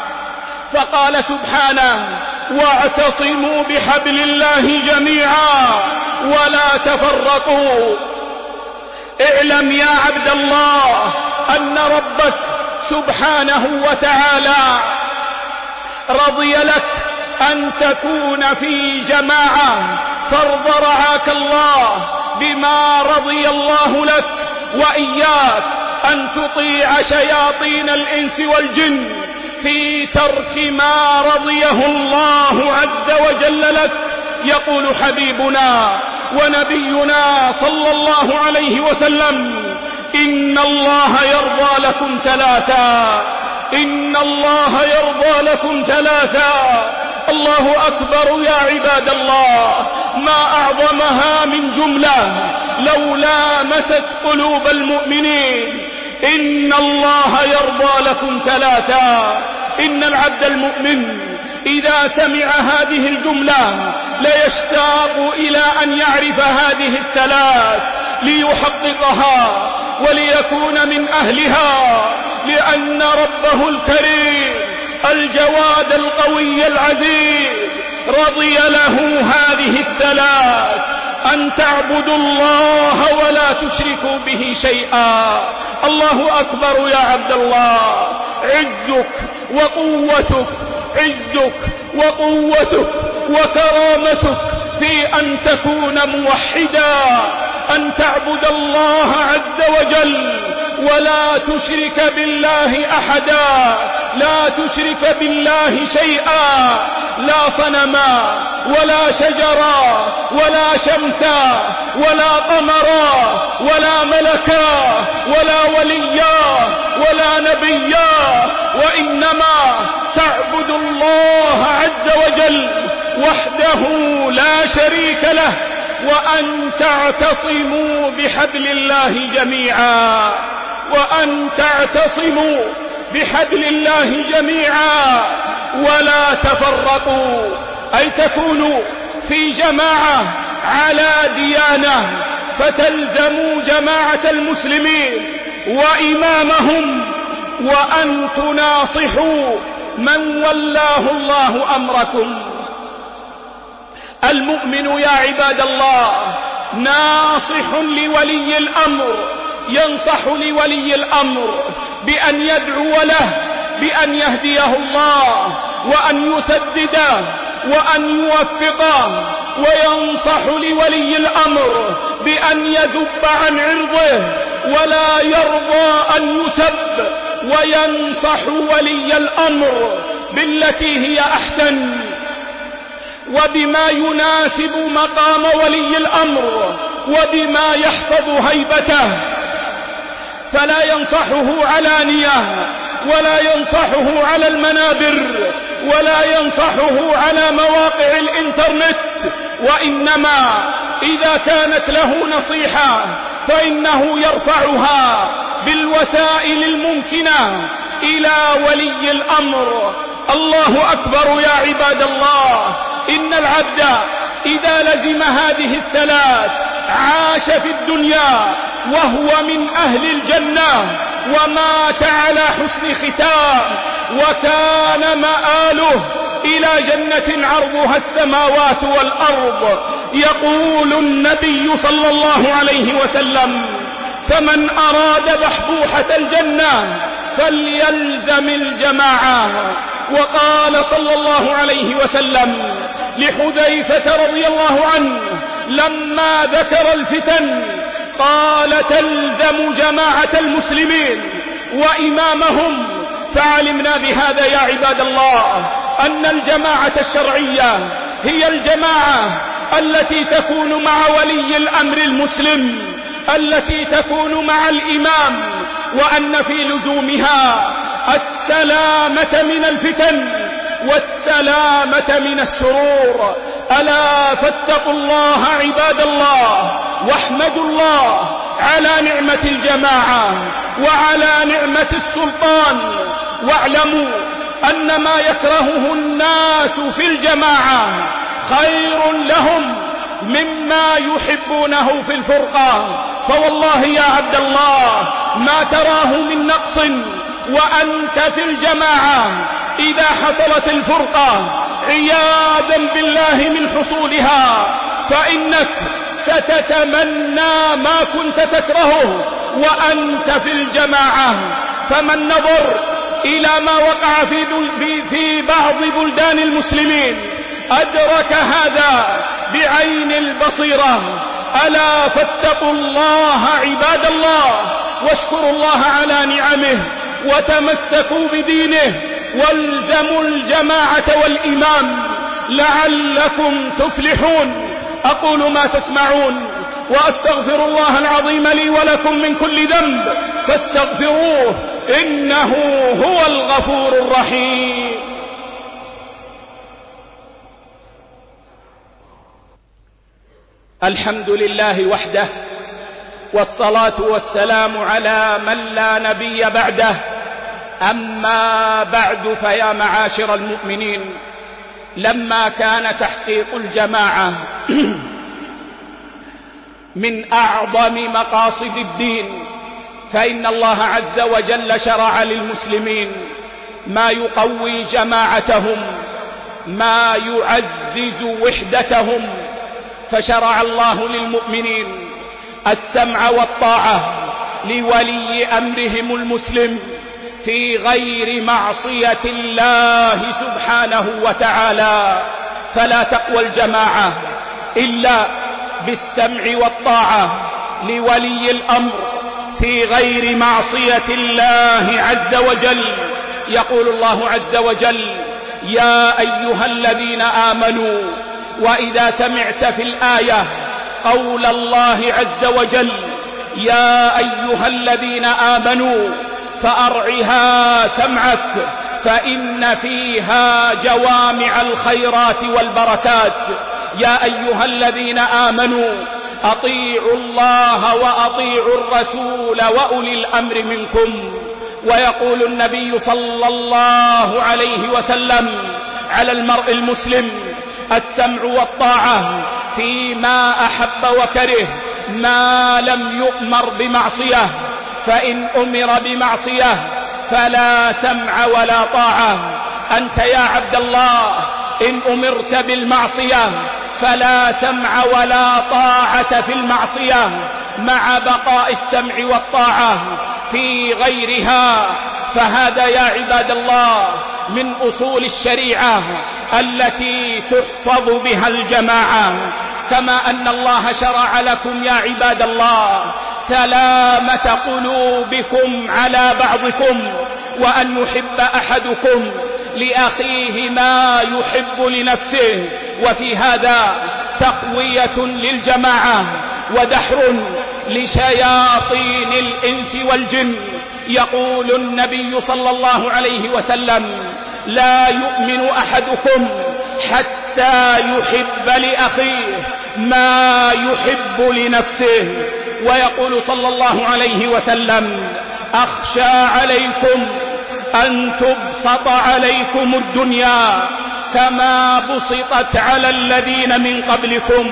فقال سبحانه: واعتصموا بحبل الله جميعا ولا تفرقوا. اعلم يا عبد الله أن ربك سبحانه وتعالى رضي لك أن تكون في جماعة، فارض رعاك الله بما رضي الله لك، وإياك أن تطيع شياطين الإنس والجن في ترك ما رضيه الله عز وجل لك. يقول حبيبنا ونبينا صلى الله عليه وسلم: إن الله يرضى لكم ثلاثا، إن الله يرضى لكم ثلاثا. الله أكبر يا عباد الله، ما أعظمها من جملة لو لامست قلوب المؤمنين. إن الله يرضى لكم ثلاثا. إن العبد المؤمن إذا سمع هذه الجملة ليشتاق إلى أن يعرف هذه الثلاث ليحققها وليكون من أهلها، لأن ربه الكريم الجواد القوي العزيز رضي له هذه الثلاث: أن تعبدوا الله ولا تشركوا به شيئا. الله أكبر يا عبد الله، عزك وقوتك، عزك وقوتك وكرامتك في أن تكون موحدا، أن تعبد الله عز وجل ولا تشرك بالله أحدا، لا تشرك بالله شيئا، لا صنما ولا شجرا ولا شمسا ولا قمرا ولا ملكا ولا وليا ولا نبيا، وإنما تعبد الله عز وجل وحده لا شريك له، وأن تعتصموا بحبل الله جميعا، وأن تعتصموا بحبل الله جميعا ولا تفرقوا، أي تكونوا في جماعة على ديانة، فتلزموا جماعة المسلمين وإمامهم، وأن تناصحوا من ولاه الله أمركم. المؤمن يا عباد الله ناصح لولي الأمر، ينصح لولي الأمر بأن يدعو له بأن يهديه الله وأن يسدده وأن يوفقه، وينصح لولي الأمر بأن يذب عن عرضه ولا يرضى أن يسب، وينصح ولي الأمر بالتي هي أحسن وبما يناسب مقام ولي الأمر وبما يحفظ هيبته، فلا ينصحه علانية ولا ينصحه على المنابر ولا ينصحه على مواقع الإنترنت، وإنما إذا كانت له نصيحة فإنه يرفعها بالوسائل الممكنة إلى ولي الأمر. الله أكبر يا عباد الله، إن العبد إذا لزم هذه الثلاث عاش في الدنيا وهو من أهل الجنة ومات على حسن ختام، وكان مآله إلى جنة عرضها السماوات والأرض. يقول النبي صلى الله عليه وسلم: فمن أراد بحبوحة الجنة فليلزم الجماعة. وقال صلى الله عليه وسلم لحذيفة رضي الله عنه لما ذكر الفتن قال: تلزم جماعة المسلمين وإمامهم. فعلمنا بهذا يا عباد الله أن الجماعة الشرعية هي الجماعة التي تكون مع ولي الأمر المسلم، التي تكون مع الإمام، وأن في لزومها السلامة من الفتن والسلامة من الشرور. ألا فاتقوا الله عباد الله، واحمدوا الله على نعمة الجماعة وعلى نعمة السلطان، واعلموا أن ما يكرهه الناس في الجماعة خير لهم مما يحبونه في الفرقة. فوالله يا عبد الله ما تراه من نقص وأنت في الجماعة إذا حصلت الفرقة عياذا بالله من حصولها فإنك ستتمنى ما كنت تكرهه وأنت في الجماعة. فمن نظر إلى ما وقع في, في بعض بلدان المسلمين أدرك هذا بعين البصيرة. ألا فاتقوا الله عباد الله، واشكروا الله على نعمه، وتمسكوا بدينه، والزموا الجماعة والإمام لعلكم تفلحون. أقول ما تسمعون وأستغفر الله العظيم لي ولكم من كل ذنب فاستغفروه إنه هو الغفور الرحيم. الحمد لله وحده، والصلاة والسلام على من لا نبي بعده. أما بعد، فيا معاشر المؤمنين، لما كان تحقيق الجماعة من أعظم مقاصد الدين، فإن الله عز وجل شرع للمسلمين ما يقوي جماعتهم، ما يعزز وحدتهم. فشرع الله للمؤمنين السمع والطاعة لولي أمرهم المسلم في غير معصية الله سبحانه وتعالى. فلا تقوى الجماعة إلا بالسمع والطاعة لولي الأمر في غير معصية الله عز وجل. يقول الله عز وجل: يا أيها الذين آمنوا. وإذا سمعت في الآية قول الله عز وجل يا أيها الذين آمنوا فأرعها سمعك، فإن فيها جوامع الخيرات والبركات. يا أيها الذين آمنوا أطيعوا الله وأطيعوا الرسول وأولي الأمر منكم. ويقول النبي صلى الله عليه وسلم: على المرء المسلم السمع والطاعة فيما أحب وكره ما لم يؤمر بمعصية، فإن أمر بمعصية فلا سمع ولا طاعة. أنت يا عبد الله إن أمرت بالمعصية فلا سمع ولا طاعة في المعصية، مع بقاء السمع والطاعة في غيرها. فهذا يا عباد الله من أصول الشريعة التي تحفظ بها الجماعة. كما أن الله شرع لكم يا عباد الله سلامة قلوبكم على بعضكم، وأن يحب أحدكم لأخيه ما يحب لنفسه. وفي هذا تقوية للجماعة ودحر لشياطين الإنس والجن. يقول النبي صلى الله عليه وسلم: لا يؤمن أحدكم حتى يحب لأخيه ما يحب لنفسه. ويقول صلى الله عليه وسلم: أخشى عليكم أن تبسط عليكم الدنيا كما بسطت على الذين من قبلكم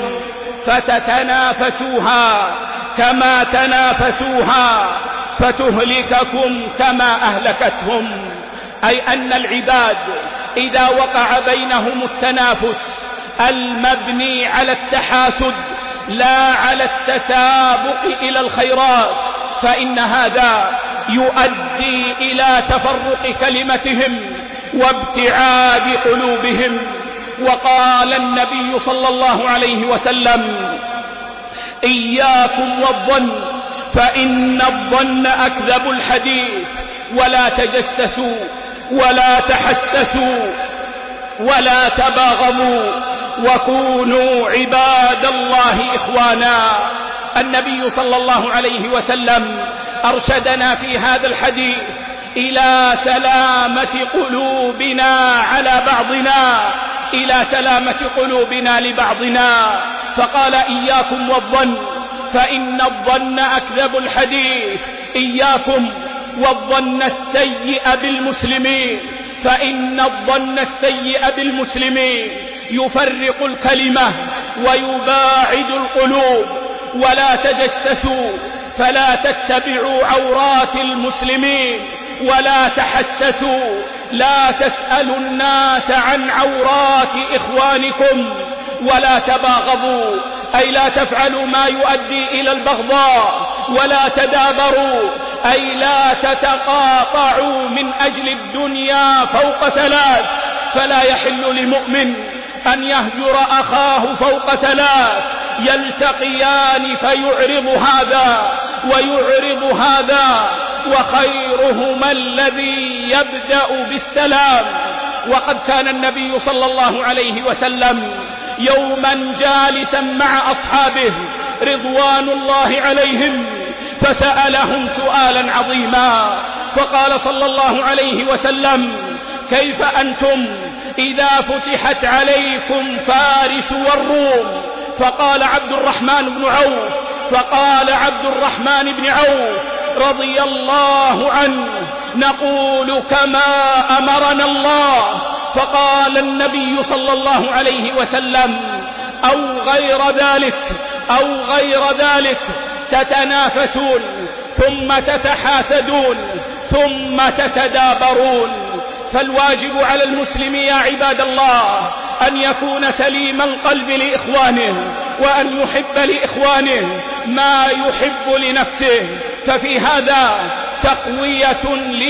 فتتنافسوها كما تنافسوها فتهلككم كما أهلكتهم. أي أن العباد إذا وقع بينهم التنافس المبني على التحاسد لا على التسابق إلى الخيرات فإن هذا يؤدي إلى تفرق كلمتهم وابتعاد قلوبهم. وقال النبي صلى الله عليه وسلم: إياكم والظن فإن الظن أكذب الحديث، ولا تجسسوا ولا تحسسوا ولا تباغضوا وكونوا عباد الله إخوانا. النبي صلى الله عليه وسلم أرشدنا في هذا الحديث إلى سلامة قلوبنا على بعضنا، إلى سلامة قلوبنا لبعضنا، فقال: إياكم والظن فإن الظن أكذب الحديث. إياكم والظن السيء بالمسلمين، فإن الظن السيء بالمسلمين يفرق الكلمة ويباعد القلوب. ولا تجسسوا فلا تتبعوا عورات المسلمين، ولا تحسسوا لا تسألوا الناس عن عورات إخوانكم، ولا تباغضوا أي لا تفعلوا ما يؤدي إلى البغضاء، ولا تدابروا أي لا تتقاطعوا من أجل الدنيا فوق ثلاث. فلا يحل لمؤمن أن يهجر أخاه فوق ثلاث، يلتقيان فيعرض هذا ويعرض هذا، وخيرهما الذي يبدأ بالسلام. وقد كان النبي صلى الله عليه وسلم يوما جالسا مع أصحابه رضوان الله عليهم، فسألهم سؤالا عظيما، فقال صلى الله عليه وسلم: كيف أنتم إذا فتحت عليكم فارس والروم؟ فقال عبد الرحمن بن عوف فقال عبد الرحمن بن عوف رضي الله عنه: نقول كما أمرنا الله. فقال النبي صلى الله عليه وسلم: أو غير ذلك أو غير ذلك تتنافسون ثم تتحاسدون ثم تتدابرون. فالواجب على المسلم يا عباد الله أن يكون سليم القلب لإخوانه، وأن يحب لإخوانه ما يحب لنفسه. ففي هذا تقوية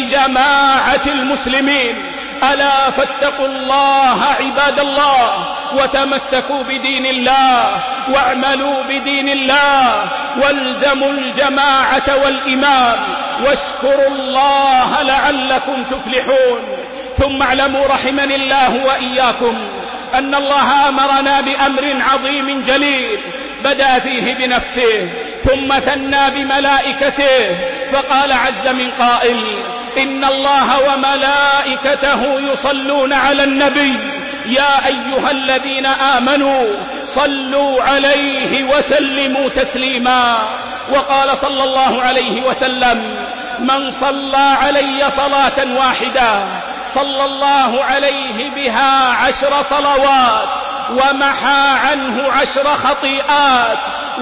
لجماعة المسلمين. ألا فاتقوا الله عباد الله، وتمسكوا بدين الله، واعملوا بدين الله، والزموا الجماعة والإمام، واشكروا الله لعلكم تفلحون. ثم اعلموا رحمني الله وإياكم أن الله أمرنا بأمر عظيم جليل بدأ فيه بنفسه ثم ثنى بملائكته، فقال عز من قائل: إن الله وملائكته يصلون على النبي يا أيها الذين آمنوا صلوا عليه وسلموا تسليما. وقال صلى الله عليه وسلم: من صلى علي صلاة واحدة صلى الله عليه بها عشر صلوات، ومحى عنه عشر خطيئات،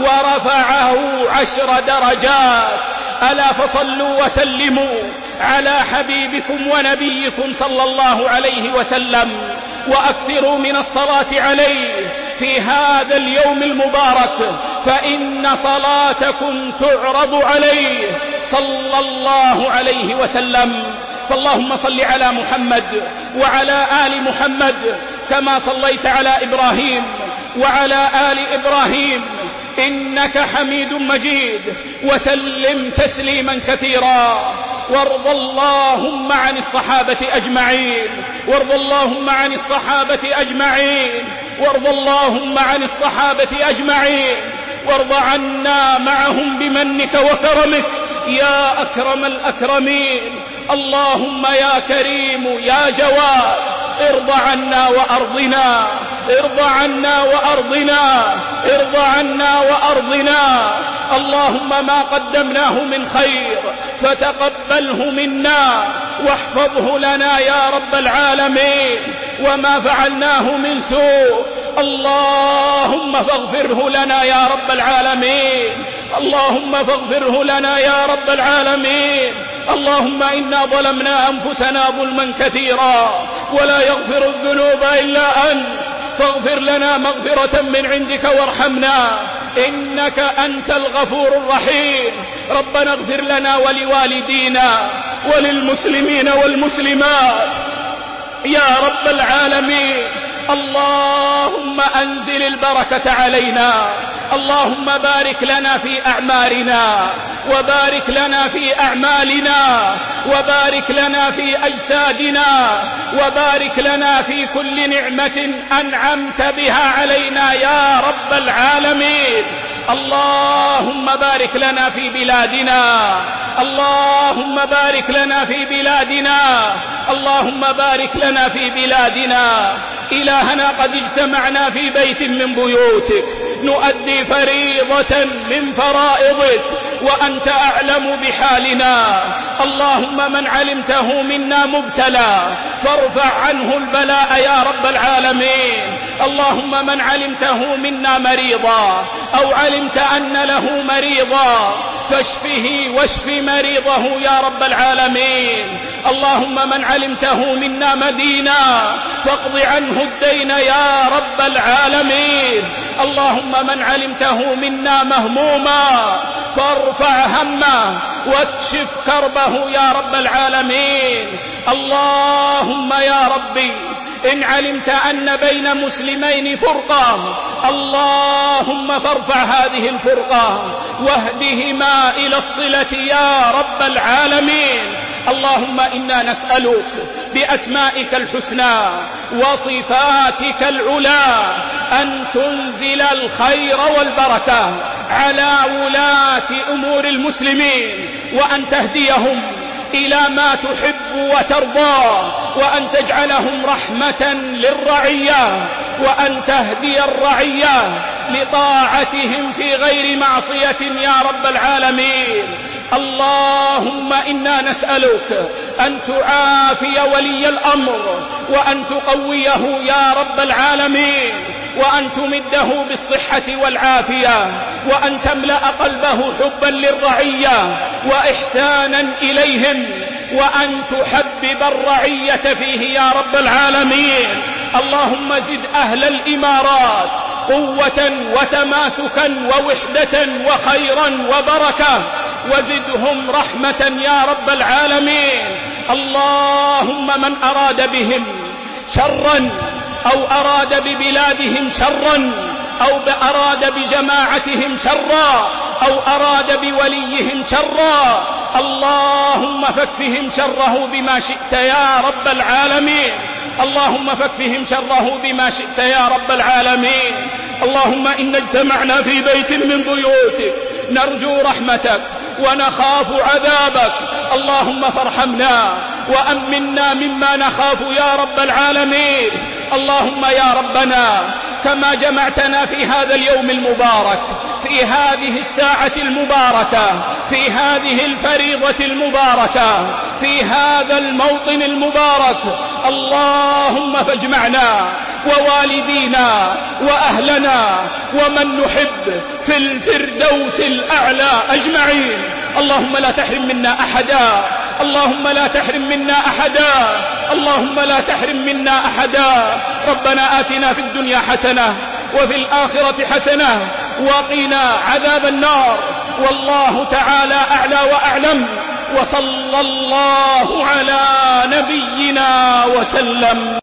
ورفعه عشر درجات. ألا فصلوا وسلموا على حبيبكم ونبيكم صلى الله عليه وسلم، وأكثروا من الصلاة عليه في هذا اليوم المبارك، فإن صلاتكم تعرض عليه صلى الله عليه وسلم. فاللهم صل على محمد وعلى آل محمد كما صليت على إبراهيم وعلى آل إبراهيم إنك حميد مجيد، وسلم تسليما كثيرا. وارض اللهم عن الصحابة أجمعين، وارض اللهم عن الصحابة أجمعين، وارض اللهم عن الصحابة أجمعين، وارض عنا معهم بمنك وكرمك يا أكرم الأكرمين. اللهم يا كريم يا جواد ارض عنا وأرضنا، ارض عنا وأرضنا، ارض عنا وأرضنا. اللهم ما قدمناه من خير فتقبله منا واحفظه لنا يا رب العالمين، وما فعلناه من سوء اللهم فاغفره لنا يا رب العالمين، اللهم فاغفره لنا يا رب العالمين. اللهم إنا ظلمنا أنفسنا ظلما كثيرا ولا يغفر الذنوب إلا أنت، فاغفر لنا مغفرة من عندك وارحمنا إنك أنت الغفور الرحيم. ربنا اغفر لنا ولوالدينا وللمسلمين والمسلمات يا رب العالمين. اللهم أنزل البركة علينا، اللهم بارك لنا في أعمارنا وبارك لنا في أعمالنا وبارك لنا في أجسادنا وبارك لنا في كل نعمة أنعمت بها علينا يا رب العالمين. اللهم بارك لنا في بلادنا، اللهم بارك لنا في بلادنا، اللهم بارك لنا في بلادنا. إلهنا قد اجتمعنا في بيت من بيوتك نؤدي فريضة من فرائضك وأنت أعلم بحالنا. اللهم من علمته منا مبتلى فارفع عنه البلاء يا رب العالمين. اللهم من علمته منا مريضا أو علمت أن له مريضا فاشفه واشف مريضه يا رب العالمين. اللهم من علمته منا مدينا فاقض عنه الدين يا رب العالمين. اللهم من علمته منا مهموما فارفع همه واكشف كربه يا رب العالمين. اللهم يا ربي إن علمت أن بين مسلمين فرقة اللهم فارفع هذه الفرقة واهدهما إلى الصلة يا رب العالمين. اللهم إنا نسألك بأسمائك الحسنى وصفاتك العلى أن تنزل الخير والبركة على ولاة أمور المسلمين وأن تهديهم إلى ما تحب وترضى وأن تجعلهم رحمة للرعية وأن تهدي الرعية لطاعتهم في غير معصية يا رب العالمين. اللهم إنا نسألك أن تعافي ولي الأمر وأن تقويه يا رب العالمين وأن تمده بالصحة والعافية وأن تملأ قلبه حبا للرعية وإحسانا إليهم وأن تحبب الرعية فيه يا رب العالمين. اللهم زد أهل الإمارات قوة وتماسكا ووحدة وخيرا وبركة وزدهم رحمة يا رب العالمين. اللهم من أراد بهم شرا أو أراد ببلادهم شرا أو أراد بجماعتهم شرا أو أراد بوليهم شرا اللهم فكفهم شره بما شئت يا رب العالمين. اللهم فكفهم شره بما شئت يا رب العالمين. اللهم إن اجتمعنا في بيت من بيوتك نرجو رحمتك ونخاف عذابك اللهم فارحمنا وأمنا مما نخاف يا رب العالمين. اللهم يا ربنا كما جمعتنا في هذا اليوم المبارك في هذه الساعة المباركة في هذه الفريضة المباركة في هذا الموطن المبارك اللهم فاجمعنا ووالدينا وأهلنا ومن نحب في الفردوس الأعلى أجمعين. اللهم لا تحرم منا أحدا اللهم لا تحرم منا أحدا اللهم لا تحرم منا أحدا. ربنا آتنا في الدنيا حسنة وفي الآخرة حسنة وقنا عذاب النار. والله تعالى أعلى وأعلم وصلى الله على نبينا وسلم.